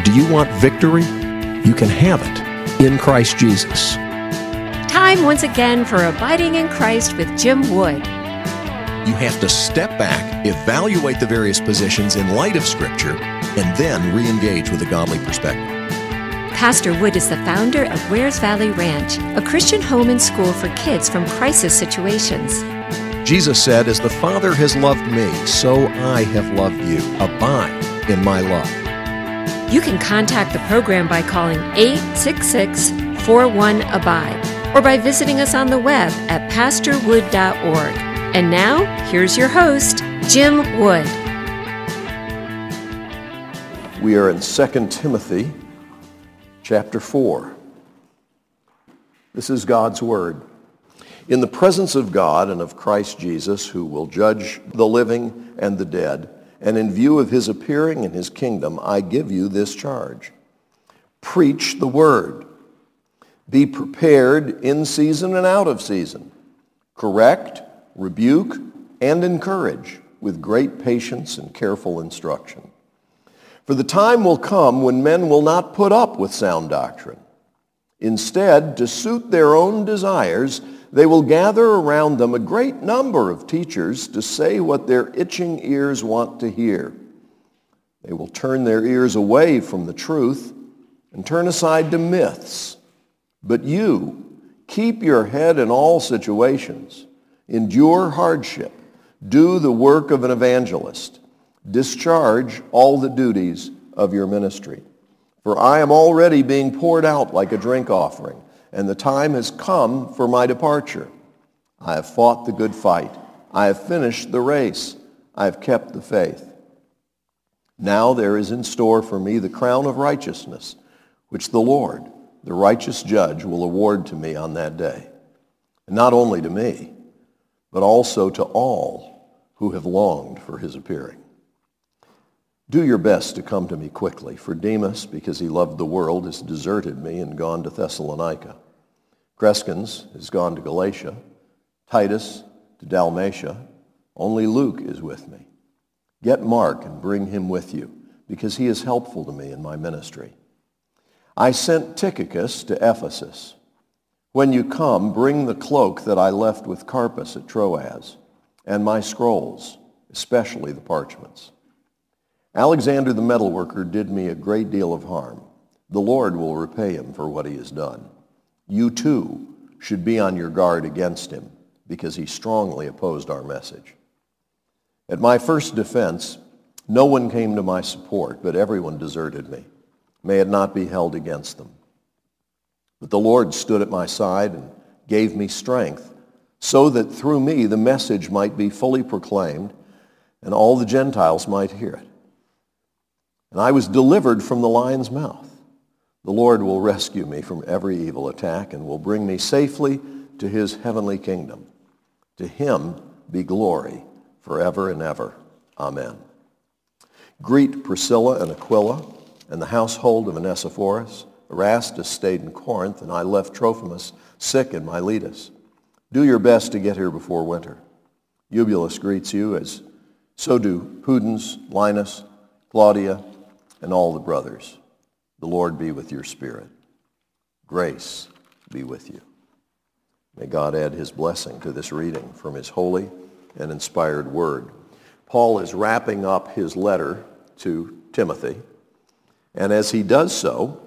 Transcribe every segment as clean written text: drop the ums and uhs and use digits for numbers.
Do you want victory? You can have it in Christ Jesus. Time once again for Abiding in Christ with Jim Wood. You have to step back, evaluate the various positions in light of Scripture, and then re-engage with a godly perspective. Pastor Wood is the founder of Wares Valley Ranch, a Christian home and school for kids from crisis situations. Jesus said, "As the Father has loved me, so I have loved you. Abide in my love." You can contact the program by calling 866-41-ABIDE or by visiting us on the web at pastorwood.org. And now, here's your host, Jim Wood. We are in 2 Timothy chapter 4. This is God's Word. In the presence of God and of Christ Jesus, who will judge the living and the dead, and in view of his appearing in his kingdom, I give you this charge. Preach the word. Be prepared in season and out of season. Correct, rebuke, and encourage with great patience and careful instruction. For the time will come when men will not put up with sound doctrine. Instead, to suit their own desires, they will gather around them a great number of teachers to say what their itching ears want to hear. They will turn their ears away from the truth and turn aside to myths. But you, keep your head in all situations. Endure hardship. Do the work of an evangelist. Discharge all the duties of your ministry. For I am already being poured out like a drink offering, and the time has come for my departure. I have fought the good fight. I have finished the race. I have kept the faith. Now there is in store for me the crown of righteousness, which the Lord, the righteous judge, will award to me on that day. And not only to me, but also to all who have longed for his appearing. Do your best to come to me quickly, for Demas, because he loved the world, has deserted me and gone to Thessalonica. Crescens has gone to Galatia, Titus to Dalmatia. Only Luke is with me. Get Mark and bring him with you, because he is helpful to me in my ministry. I sent Tychicus to Ephesus. When you come, bring the cloak that I left with Carpus at Troas, and my scrolls, especially the parchments. Alexander the metalworker did me a great deal of harm. The Lord will repay him for what he has done. You too should be on your guard against him, because he strongly opposed our message. At my first defense, no one came to my support, but everyone deserted me. May it not be held against them. But the Lord stood at my side and gave me strength, so that through me the message might be fully proclaimed, and all the Gentiles might hear it. And I was delivered from the lion's mouth. The Lord will rescue me from every evil attack and will bring me safely to his heavenly kingdom. To him be glory forever and ever. Amen. Greet Priscilla and Aquila and the household of Onesiphorus. Erastus stayed in Corinth, and I left Trophimus sick in Miletus. Do your best to get here before winter. Eubulus greets you, as so do Pudens, Linus, Claudia, and all the brothers. The Lord be with your spirit. Grace be with you. May God add his blessing to this reading from his holy and inspired word. Paul is wrapping up his letter to Timothy, and as he does so,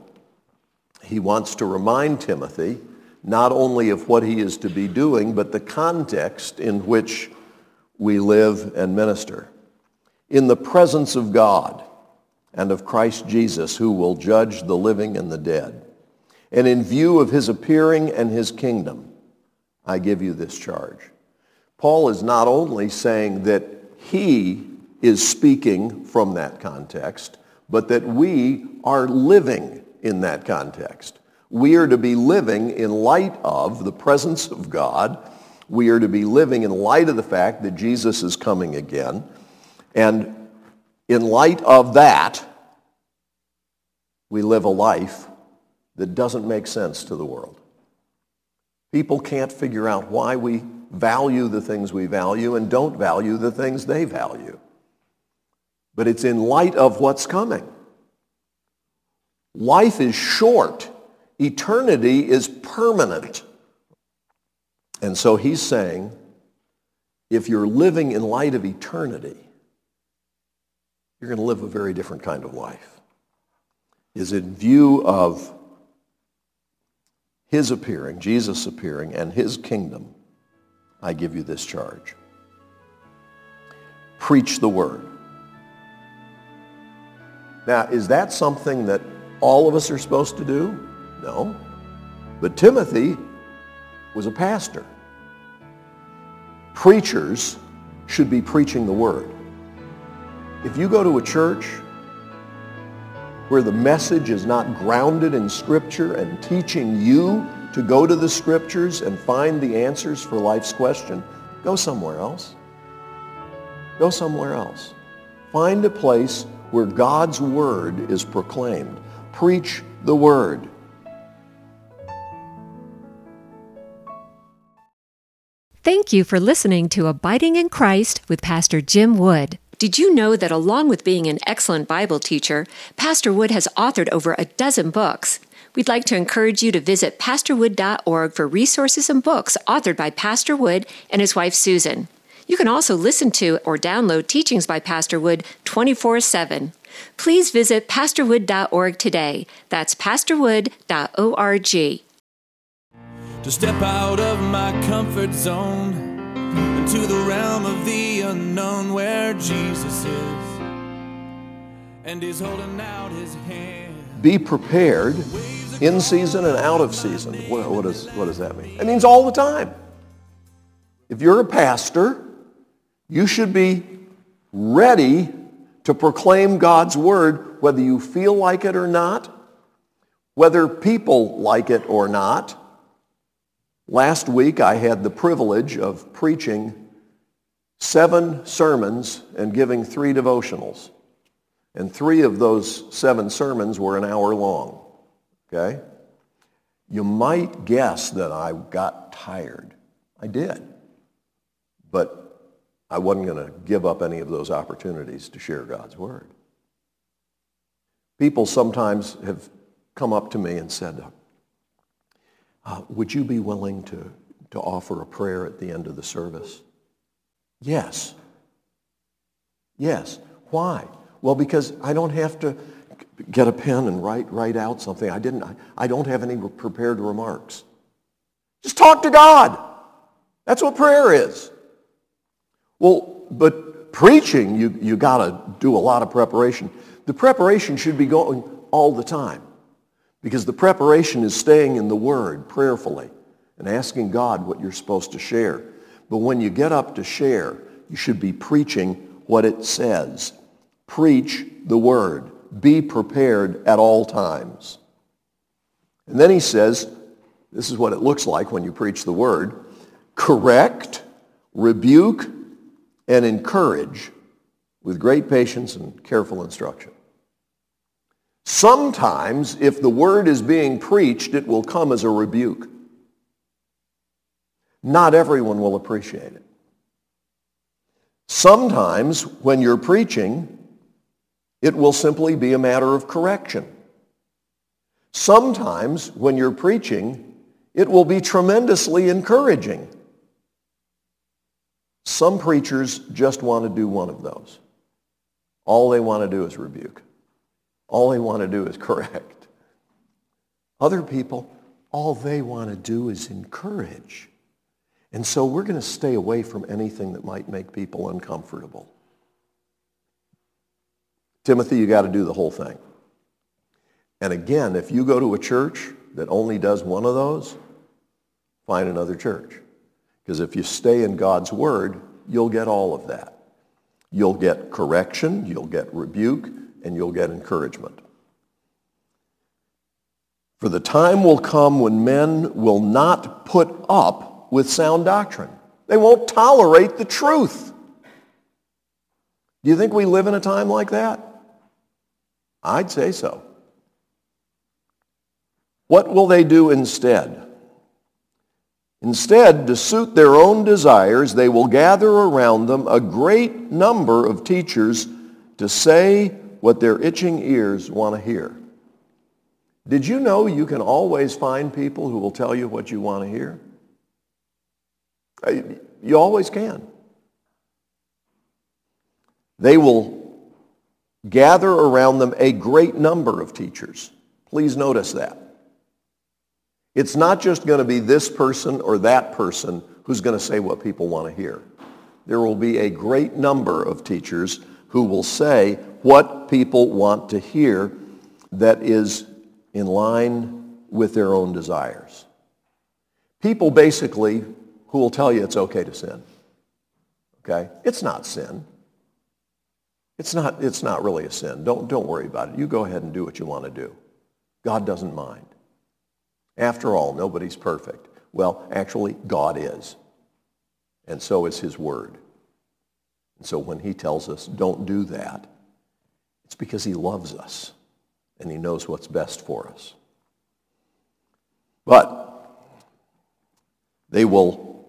he wants to remind Timothy not only of what he is to be doing, but the context in which we live and minister. In the presence of God and of Christ Jesus, who will judge the living and the dead. And in view of his appearing and his kingdom, I give you this charge. Paul is not only saying that he is speaking from that context, but that we are living in that context. We are to be living in light of the presence of God. We are to be living in light of the fact that Jesus is coming again. And in light of that, we live a life that doesn't make sense to the world. People can't figure out why we value the things we value and don't value the things they value. But it's in light of what's coming. Life is short. Eternity is permanent. And so he's saying, if you're living in light of eternity, you're going to live a very different kind of life. Is in view of his appearing, Jesus appearing, and his kingdom, I give you this charge. Preach the word. Now, is that something that all of us are supposed to do? No. But Timothy was a pastor. Preachers should be preaching the word. If you go to a church where the message is not grounded in Scripture and teaching you to go to the Scriptures and find the answers for life's question, go somewhere else. Go somewhere else. Find a place where God's word is proclaimed. Preach the word. Thank you for listening to Abiding in Christ with Pastor Jim Wood. Did you know that along with being an excellent Bible teacher, Pastor Wood has authored over a dozen books? We'd like to encourage you to visit pastorwood.org for resources and books authored by Pastor Wood and his wife Susan. You can also listen to or download teachings by Pastor Wood 24/7. Please visit pastorwood.org today. That's pastorwood.org. To step out of my comfort zone into the realm of the unknown where Jesus is and he's holding out his hand. Be prepared in season and out of season. What does that mean? It means all the time. If you're a pastor, you should be ready to proclaim God's word whether you feel like it or not, whether people like it or not. Last week, I had the privilege of preaching 7 sermons and giving 3 devotionals. And 3 of those 7 sermons were an hour long. Okay? You might guess that I got tired. I did. But I wasn't going to give up any of those opportunities to share God's word. People sometimes have come up to me and said, would you be willing to offer a prayer at the end of the service? Yes. Yes. Why? Well, because I don't have to get a pen and write out something. I don't have any prepared remarks. Just talk to God. That's what prayer is. Well, but preaching, you got to do a lot of preparation. The preparation should be going all the time. Because the preparation is staying in the Word prayerfully and asking God what you're supposed to share. But when you get up to share, you should be preaching what it says. Preach the Word. Be prepared at all times. And then he says, this is what it looks like when you preach the Word. Correct, rebuke, and encourage with great patience and careful instruction. Sometimes, if the word is being preached, it will come as a rebuke. Not everyone will appreciate it. Sometimes, when you're preaching, it will simply be a matter of correction. Sometimes, when you're preaching, it will be tremendously encouraging. Some preachers just want to do one of those. All they want to do is rebuke. All they want to do is correct. Other people, all they want to do is encourage. And so we're going to stay away from anything that might make people uncomfortable. Timothy, you got to do the whole thing. And again, if you go to a church that only does one of those, find another church. Because if you stay in God's word, you'll get all of that. You'll get correction, you'll get rebuke, and you'll get encouragement. For the time will come when men will not put up with sound doctrine. They won't tolerate the truth. Do you think we live in a time like that? I'd say so. What will they do instead? Instead, to suit their own desires, they will gather around them a great number of teachers to say what their itching ears want to hear. Did you know you can always find people who will tell you what you want to hear? You always can. They will gather around them a great number of teachers. Please notice that. It's not just going to be this person or that person who's going to say what people want to hear. There will be a great number of teachers who will say what people want to hear that is in line with their own desires. People basically who will tell you it's okay to sin. Okay? It's not sin. It's not really a sin. Don't worry about it. You go ahead and do what you want to do. God doesn't mind. After all, nobody's perfect. Well, actually, God is. And so is his word. And so when he tells us don't do that, it's because he loves us and he knows what's best for us. But they will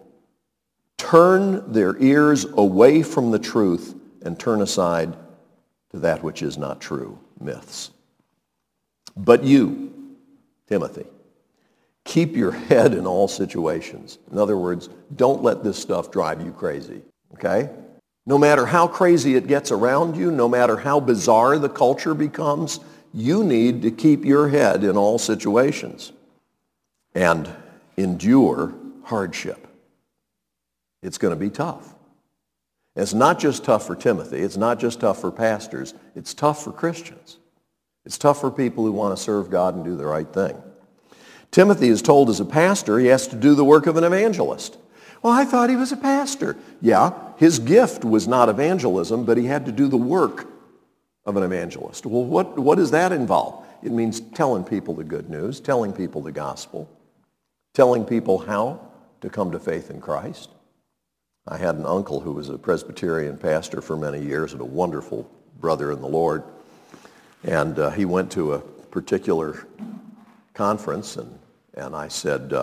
turn their ears away from the truth and turn aside to that which is not true, myths. But you, Timothy, keep your head in all situations. In other words, don't let this stuff drive you crazy, okay? No matter how crazy it gets around you, no matter how bizarre the culture becomes, you need to keep your head in all situations and endure hardship. It's going to be tough. It's not just tough for Timothy. It's not just tough for pastors. It's tough for Christians. It's tough for people who want to serve God and do the right thing. Timothy is told as a pastor he has to do the work of an evangelist. Well, I thought he was a pastor. Yeah, his gift was not evangelism, but he had to do the work of an evangelist. Well, what does that involve? It means telling people the good news, telling people the gospel, telling people how to come to faith in Christ. I had an uncle who was a Presbyterian pastor for many years and a wonderful brother in the Lord. And he went to a particular conference, and I said,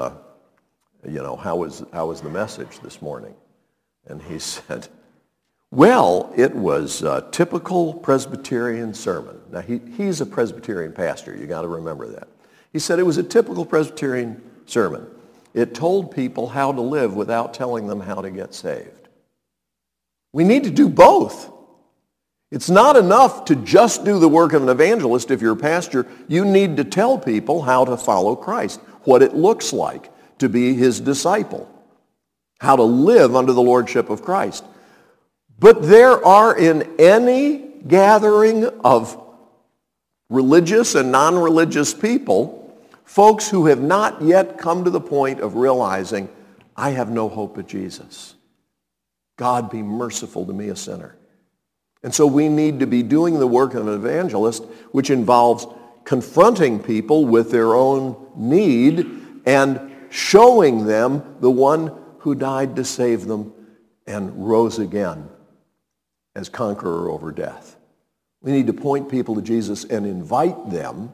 how was the message this morning? And he said, well, it was a typical Presbyterian sermon. Now, he's a Presbyterian pastor. You got to remember that. He said it was a typical Presbyterian sermon. It told people how to live without telling them how to get saved. We need to do both. It's not enough to just do the work of an evangelist. If you're a pastor, you need to tell people how to follow Christ, what it looks like to be his disciple, how to live under the lordship of Christ. But there are in any gathering of religious and non-religious people folks who have not yet come to the point of realizing, I have no hope but Jesus. God be merciful to me, a sinner. And so we need to be doing the work of an evangelist, which involves confronting people with their own need and showing them the one who died to save them and rose again as conqueror over death. We need to point people to Jesus and invite them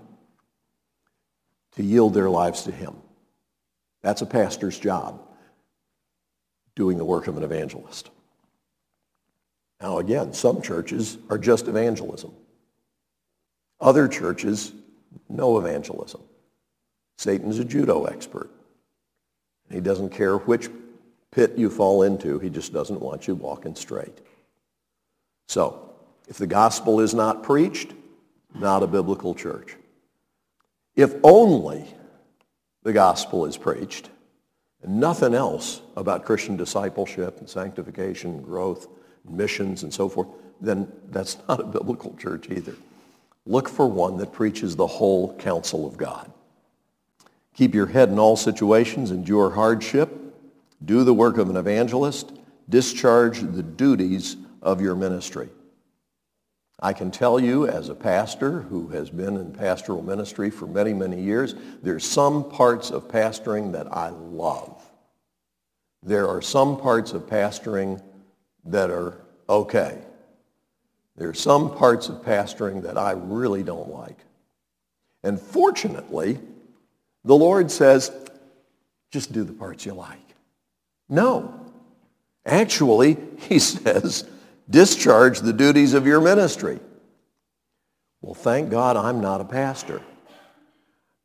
to yield their lives to him. That's a pastor's job, doing the work of an evangelist. Now again, some churches are just evangelism. Other churches, no evangelism. Satan's a judo expert. He doesn't care which pit you fall into. He just doesn't want you walking straight. So, if the gospel is not preached, not a biblical church. If only the gospel is preached and nothing else about Christian discipleship and sanctification and growth and missions and so forth, then that's not a biblical church either. Look for one that preaches the whole counsel of God. Keep your head in all situations, endure hardship, do the work of an evangelist, discharge the duties of your ministry. I can tell you as a pastor who has been in pastoral ministry for many, many years, there's some parts of pastoring that I love. There are some parts of pastoring that are okay. There are some parts of pastoring that I really don't like. And fortunately, the Lord says, just do the parts you like. No. Actually, he says, discharge the duties of your ministry. Well, thank God I'm not a pastor.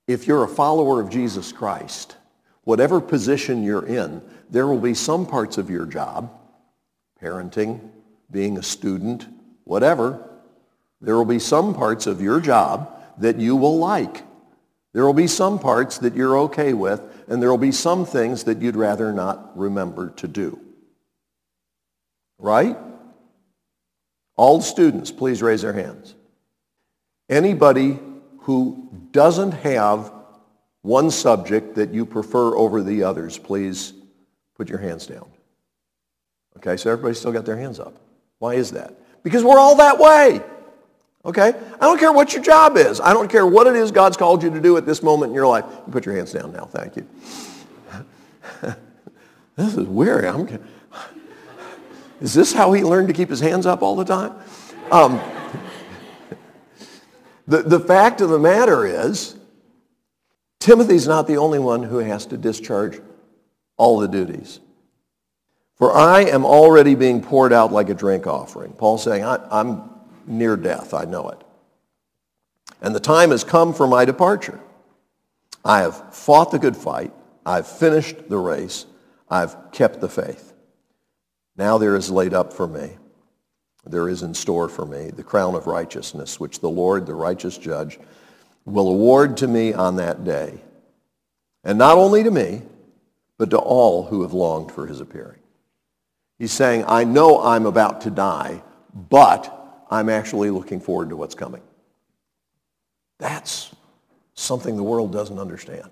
if you're a follower of Jesus Christ, whatever position you're in, there will be some parts of your job, parenting, being a student, whatever, there will be some parts of your job that you will like. There will be some parts that you're okay with, and there will be some things that you'd rather not remember to do. Right? All students, please raise their hands. Anybody who doesn't have one subject that you prefer over the others, please put your hands down. Okay, so everybody still got their hands up. Why is that? Because we're all that way. Okay? I don't care what your job is. I don't care what it is God's called you to do at this moment in your life. You put your hands down now. Thank you. This is weird. Is this how he learned to keep his hands up all the time? The fact of the matter is, Timothy's not the only one who has to discharge all the duties. For I am already being poured out like a drink offering. Paul's saying, I'm near death. I know it. And the time has come for my departure. I have fought the good fight. I've finished the race. I've kept the faith. Now there is laid up for me, there is in store for me, the crown of righteousness, which the Lord, the righteous judge, will award to me on that day. And not only to me, but to all who have longed for his appearing. He's saying, I know I'm about to die, but I'm actually looking forward to what's coming. That's something the world doesn't understand.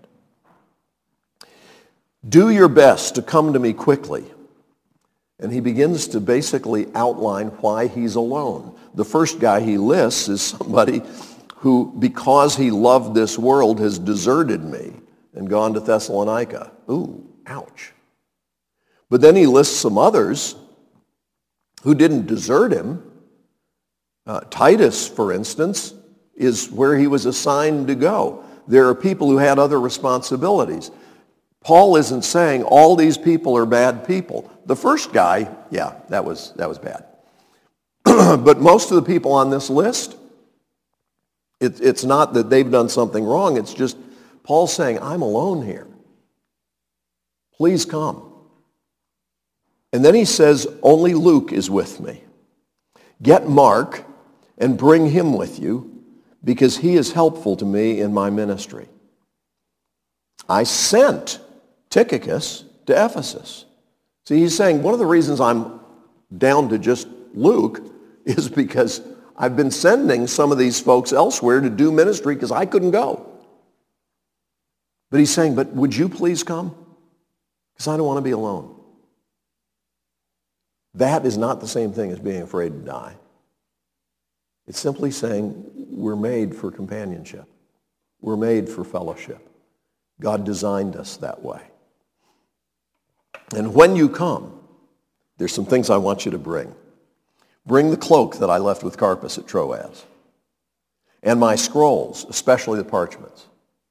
Do your best to come to me quickly. And he begins to basically outline why he's alone. The first guy he lists is somebody who, because he loved this world, has deserted me and gone to Thessalonica. Ooh, ouch. But then he lists some others who didn't desert him. Titus, for instance, is where he was assigned to go. There are people who had other responsibilities. Paul isn't saying all these people are bad people. The first guy, yeah, that was bad. But most of the people on this list, it's not that they've done something wrong. It's just Paul's saying, I'm alone here. Please come. And then he says, only Luke is with me. Get Mark and bring him with you, because he is helpful to me in my ministry. I sent Tychicus to Ephesus. See, he's saying one of the reasons I'm down to just Luke is because I've been sending some of these folks elsewhere to do ministry because I couldn't go. But he's saying, but would you please come? Because I don't want to be alone. That is not the same thing as being afraid to die. It's simply saying we're made for companionship. We're made for fellowship. God designed us that way. And when you come, there's some things I want you to bring. Bring the cloak that I left with Carpus at Troas. And my scrolls, especially the parchments.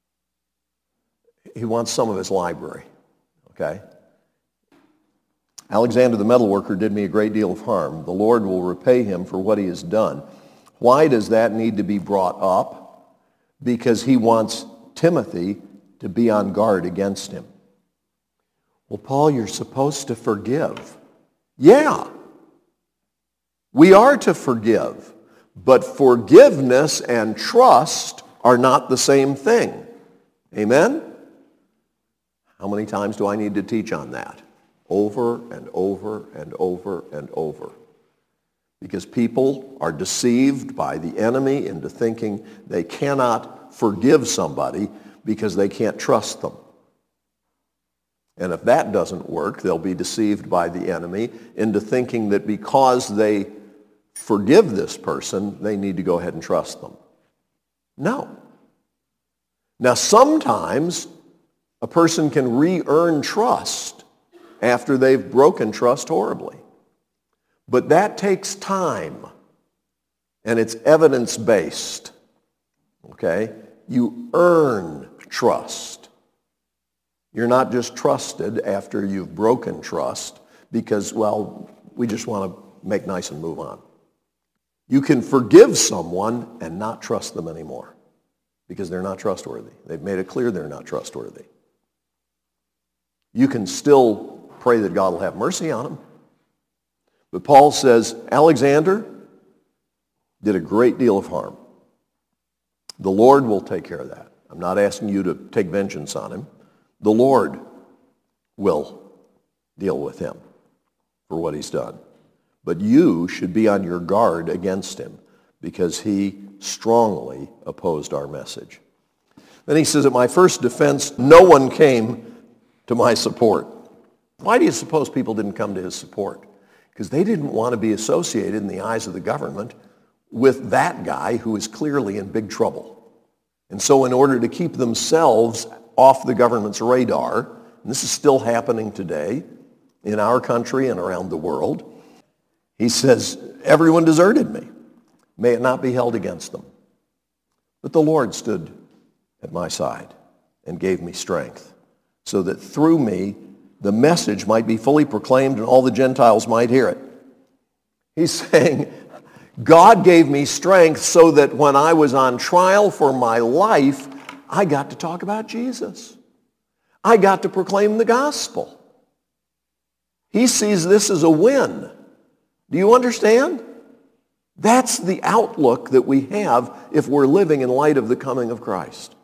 He wants some of his library. Okay? Alexander the metalworker did me a great deal of harm. The Lord will repay him for what he has done. Why does that need to be brought up? Because he wants Timothy to be on guard against him. Well, Paul, you're supposed to forgive. Yeah, we are to forgive. But forgiveness and trust are not the same thing. Amen? How many times do I need to teach on that? Over and over and over and over. Because people are deceived by the enemy into thinking they cannot forgive somebody because they can't trust them. And if that doesn't work, they'll be deceived by the enemy into thinking that because they forgive this person, they need to go ahead and trust them. No. Now, sometimes a person can re-earn trust after they've broken trust horribly. But that takes time, and it's evidence-based. Okay? You earn trust. You're not just trusted after you've broken trust because, well, we just want to make nice and move on. You can forgive someone and not trust them anymore. because they're not trustworthy. They've made it clear they're not trustworthy. You can still pray that God will have mercy on them. But Paul says, Alexander did a great deal of harm. The Lord will take care of that. I'm not asking you to take vengeance on him. The Lord will deal with him for what he's done. But you should be on your guard against him because he strongly opposed our message. Then he says, at my first defense, no one came to my support. Why do you suppose people didn't come to his support? Because they didn't want to be associated in the eyes of the government with that guy who is clearly in big trouble. And so in order to keep themselves off the government's radar, and this is still happening today in our country and around the world, he says, everyone deserted me. May it not be held against them. But the Lord stood at my side and gave me strength, so that through me the message might be fully proclaimed and all the Gentiles might hear it. He's saying, God gave me strength so that when I was on trial for my life, I got to talk about Jesus. I got to proclaim the gospel. He sees this as a win. Do you understand? That's the outlook that we have if we're living in light of the coming of Christ.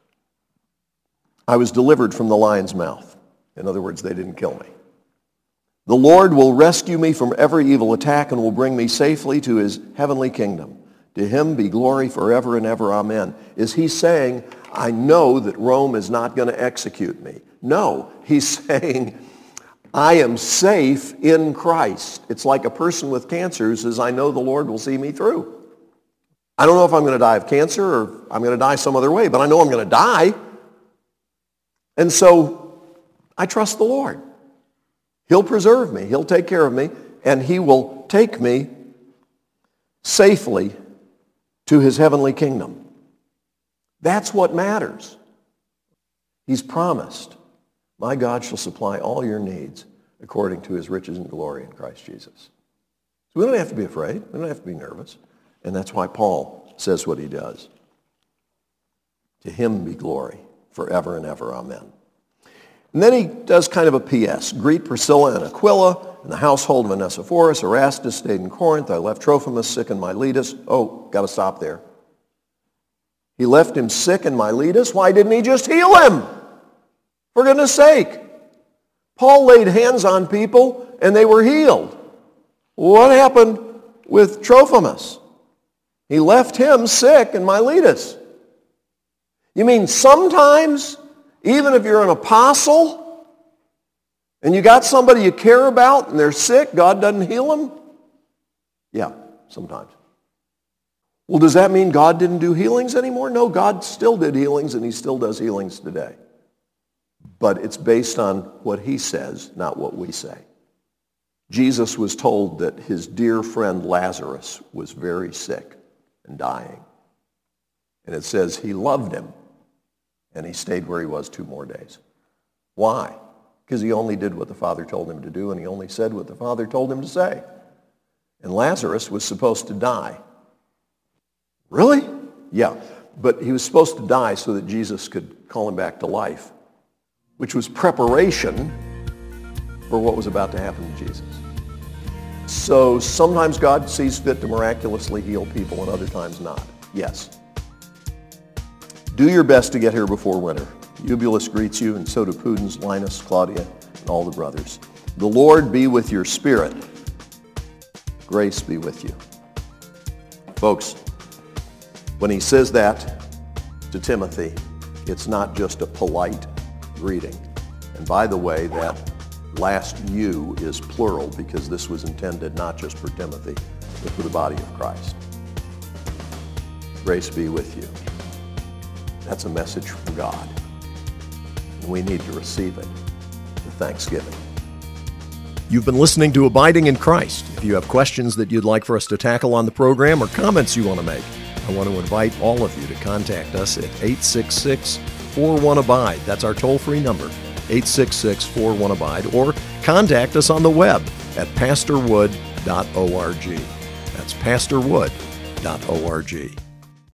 I was delivered from the lion's mouth. In other words, they didn't kill me. The Lord will rescue me from every evil attack and will bring me safely to his heavenly kingdom. To him be glory forever and ever. Amen. Is he saying, I know that Rome is not going to execute me? No. He's saying, I am safe in Christ. It's like a person with cancer who says, I know the Lord will see me through. I don't know if I'm going to die of cancer or I'm going to die some other way, but I know I'm going to die. And so I trust the Lord. He'll preserve me. He'll take care of me. And he will take me safely to his heavenly kingdom. That's what matters. He's promised, my God shall supply all your needs according to his riches and glory in Christ Jesus. So we don't have to be afraid. We don't have to be nervous. And that's why Paul says what he does. To him be glory forever and ever. Amen. And then he does kind of a P.S. Greet Priscilla and Aquila and the household of Onesiphorus. Erastus stayed in Corinth. I left Trophimus sick in Miletus. Oh, got to stop there. He left him sick in Miletus. Why didn't he just heal him? For goodness sake. Paul laid hands on people and they were healed. What happened with Trophimus? He left him sick in Miletus. You mean sometimes, even if you're an apostle and you got somebody you care about and they're sick, God doesn't heal them? Yeah, sometimes. Well, does that mean God didn't do healings anymore? No, God still did healings and he still does healings today. But it's based on what he says, not what we say. Jesus was told that his dear friend Lazarus was very sick and dying. And it says he loved him. And he stayed where he was 2 more days. Why? Because he only did what the Father told him to do, and he only said what the Father told him to say. And Lazarus was supposed to die. Really? Yeah. But he was supposed to die so that Jesus could call him back to life, which was preparation for what was about to happen to Jesus. So sometimes God sees fit to miraculously heal people and other times not. Yes. Do your best to get here before winter. Eubulus greets you, and so do Pudens, Linus, Claudia, and all the brothers. The Lord be with your spirit. Grace be with you. Folks, when he says that to Timothy, it's not just a polite greeting. And by the way, that last you is plural because this was intended not just for Timothy, but for the body of Christ. Grace be with you. That's a message from God. And we need to receive it with thanksgiving. You've been listening to Abiding in Christ. If you have questions that you'd like for us to tackle on the program or comments you want to make, I want to invite all of you to contact us at 866-41-ABIDE. That's our toll-free number, 866-41-ABIDE, or contact us on the web at pastorwood.org. That's pastorwood.org.